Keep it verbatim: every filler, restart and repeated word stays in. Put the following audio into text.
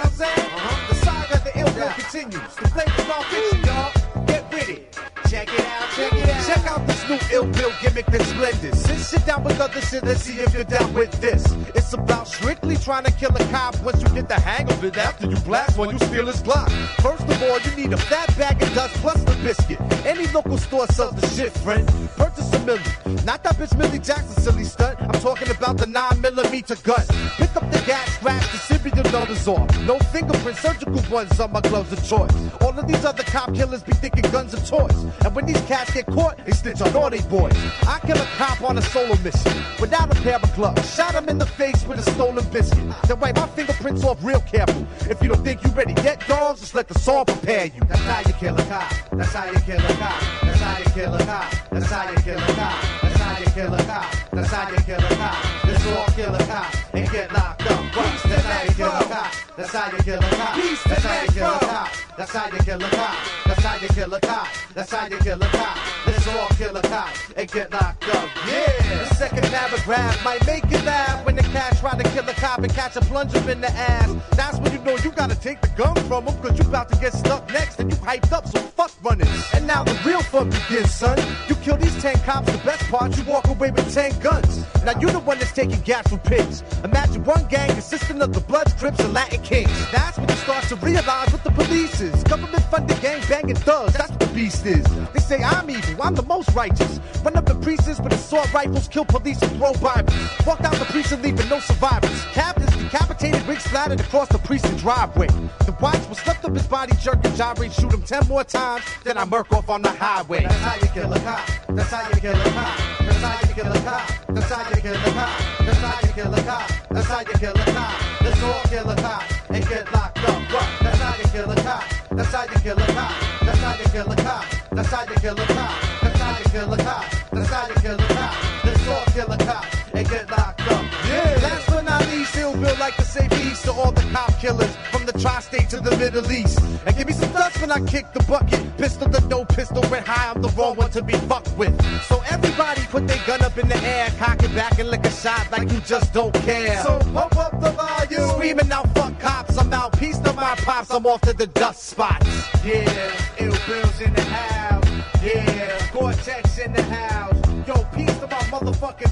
I'm saying? Uh-huh. The saga of the ill will continues. The flavor's non-fiction, y'all. Get with it. Check it out, check it out. Check out this new ill bill gimmick that's splendid. Sit, sit down with other shit and see if you're down with this. It's about strictly trying to kill a cop. Once you get the hang of it, after you blast one, you steal his Glock. First of all, you need a fat bag of dust plus the biscuit. Any local store sells the shit, friend. Purchase a Millie. Not that bitch Millie Jackson silly stunt. I'm talking about the nine millimeter gun. Pick up the gas, scratch the serial numbers off. No fingerprint, surgical ones on my gloves of choice. All of these other cop killers be thinking guns are toys. And when these cats get caught, they snitch on all they boys. I kill a cop on a solo mission without a pair of gloves. Shot him in the face with a stolen biscuit. Then wipe my fingerprints off real careful. If you don't think you ready yet, dogs, just let the song prepare you. That's how you kill a cop. That's how you kill a cop. That's how you kill a cop. That's how you kill a cop. That's how you kill a cop. That's how you kill a cop. Let's all kill a cop and get locked up. That's how you kill a cop. That's how you kill a cop. That's how you kill a cop. That's how you kill a cop. That's how you kill a cop. That's how you kill a cop. Let's all kill a cop and get locked up. Yeah. The second paragraph might make you laugh when the cat try to kill a cop and catch a plunger in the ass. That's when you know you gotta take the gun from him, cause you about to get stuck next and you hyped up, so fuck running. And now the real fun begins, son. You kill these ten cops, the best part, you walk away with ten guns. Now you the one that's taking gas from pigs. Imagine one gang consisting of the Bloods, Crips, and Latin Kings. That's when you start to realize what the police is. Government funded gang banging thugs, that's what the beast is. They say I'm evil, I'm the most righteous. Run up in precincts with assault rifles, kill police and throw Bibles. Walk out the precinct leaving no survivors. Captains decapitated, wigs splattered across the precinct driveway. The watch was slipped up his body, jerk and gyrate, shoot him ten more times, then I murk off on the highway. That's how you kill a cop. That's how you kill a cop. That's how you kill a cop. That's how you kill a cop. That's how you kill a cop. That's how you kill a cop. Let's all kill a cop and get locked up. What? That's how you kill a cop. That's how you kill a cop. That's how you kill a cop. That's how you kill a cop. That's how you kill a cop. That's how you kill a cop. Let's all kill a cop and get locked up. Yeah. Last but not least, Hillville like to say peace to all the cop killers from the tri-state to the Middle East. And give me some dust when I kick the bucket. Pistol to no pistol, went high, I'm the wrong one to be fucked with. So everybody put their gun up in the air, cock it back and lick a shot like you just don't care. So pump up the volume, screaming out fuck cops, I'm out, peace to my pops, I'm off to the dust spots. Yeah, Ill Bill's in the house, yeah, Gore-Tex in the house. Yo, peace to my motherfucking